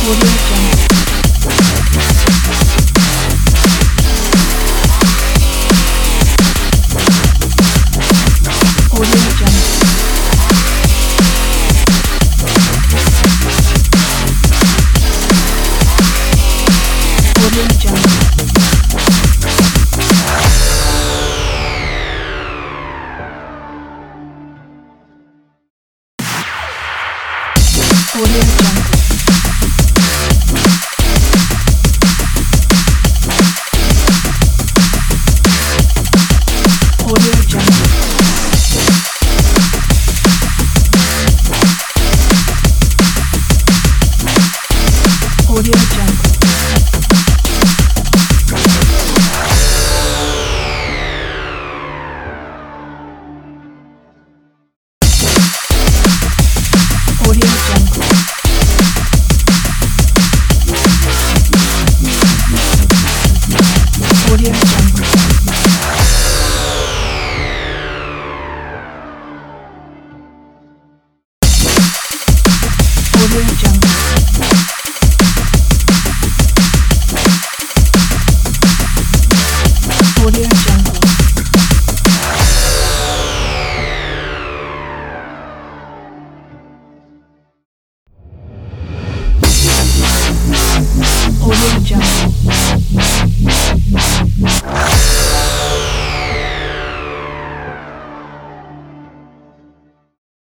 Audio Jungle. Audio Jungle. Audio Jungle. Audio Jungle. Audio Jungle. Audio Jungle. Audio Jungle. Audio Jungle. Audio Jungle. Audio Jungle. Audio Jungle.